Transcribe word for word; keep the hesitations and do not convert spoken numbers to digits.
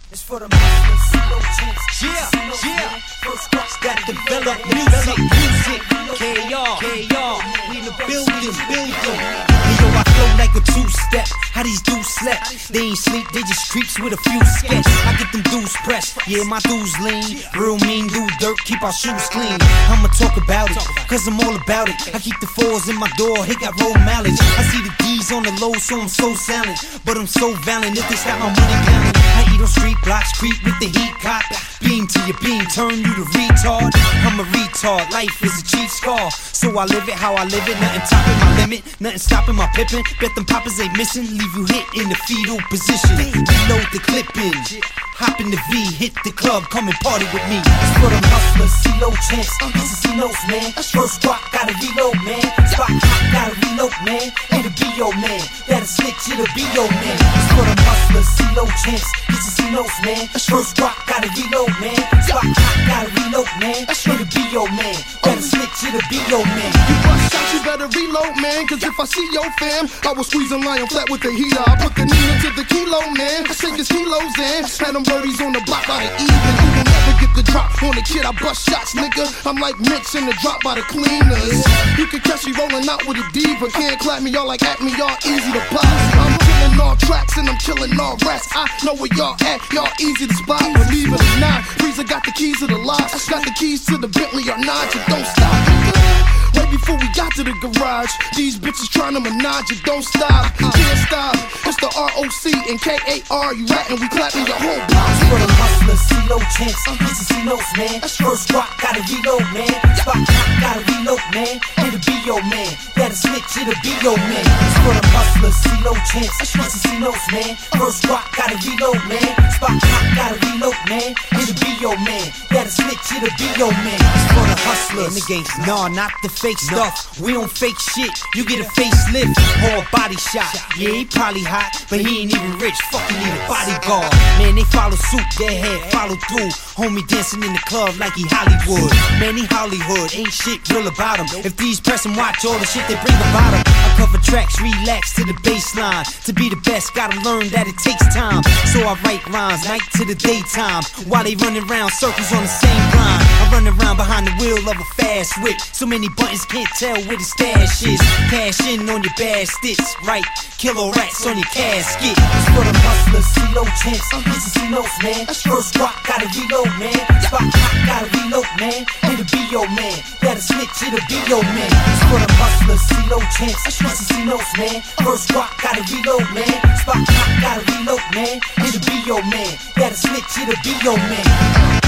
It's for the hustlers, see no chance. Yeah, yeah. First cross That develop music, music. K R, K R, we in the building, building. Hey yo, I flow like a two-step. How these dudes slept? They ain't sleep, they just creeps with a few skets. I get them dudes pressed, yeah, my dudes lean. Real mean, do dirt, keep our shoes clean. I'ma talk about it, cause I'm all about it. I keep the fours in my door, he got roll mileage. I see the D's on the low, so I'm so silent. But I'm so valiant, if they stop my money counting. I eat on street blocks, creep with the heat cop. Beam to your beam, turn you to retard. I'm a retard, life is a cheap scar. So I live it how I live it, nothing topping my limit, nothing stopping my pippin'. Bet them poppers ain't missing, leave you hit in the fetal position. Reload the clipping, hop in the V, hit the club, come and party with me. It's for them hustlers, see no chance. This is C-Notes, man. First squad, gotta reload, man. Spot hot, gotta reload, man. It'll be your man. That'll snitch, it'll be your man. It's for them hustlers, see no chance. This is C-Notes, man. First squad, gotta reload, man. Spot hot, gotta reload, man. It'll be your man. That'll snitch, it'll be your man. You bust shots, you better reload, man. Cause if I see your fam, I was squeezing lion flat with the heater. I put the Nina to the kilo, man. I shake his kilos in. Had them birdies on the block by the even. You will never get the drop on the kid. I bust shots, nigga. I'm like Mitch in the drop by the cleaners. You can catch me rolling out with a diva. Can't clap me, y'all like at me, y'all easy to buy. I'm killing all tracks and I'm killing all rats. I know where y'all at, y'all easy to spot. Believe it or not, Breezer got the keys to the lot. Got the keys to the Bentley or not, you don't stop, nigga. Way before we got to the garage, these bitches trying to menage it, don't stop, can't stop. It's the R O C and K A R, you rattin', we clapping your whole block. For them hustlers, see no chance. This is C-Notes, man. First squad, gotta reload, man. Spot hot, gotta reload, man. It'll be your man. That'll snitch, it'll be your man. It's for them hustlers, see no chance. This is C-Notes, man. First squad, gotta reload, man. Spot hot, gotta reload, man. It'll be your man. That'll snitch, it'll be your man. It's for the hustlers. And the gangsta, nah, not the fake stuff. We don't fake shit. You get a facelift or a body shot. Yeah, he probably hot, but he ain't even rich. Fucking need a bodyguard. Man, they follow suit, their head follow through. Homie dancing in the club like he Hollywood. Man, he Hollywood, ain't shit real about him. If these press and watch all the shit they bring about him. I cover tracks, relax to the baseline. To be the best, gotta learn that it takes time. So I write rhymes, night to the daytime. While they running around circles on the same grind. I run around behind the wheel of a fast whip. So many buttons can't tell where the stash is. Cash in on your bad sticks, right? Kilo rats on your casket. It's for them hustlers, see no chance. This is C-Notes, man. First squad, gotta reload, man. Spot hot, gotta reload, man. It'll be your man. That'll snitch, it'll be your man. It's for them hustlers, see no chance. This is C-Notes, man. First squad, gotta reload, man. Spot hot, gotta reload, man. It'll be your man. That'll snitch, it'll be your man.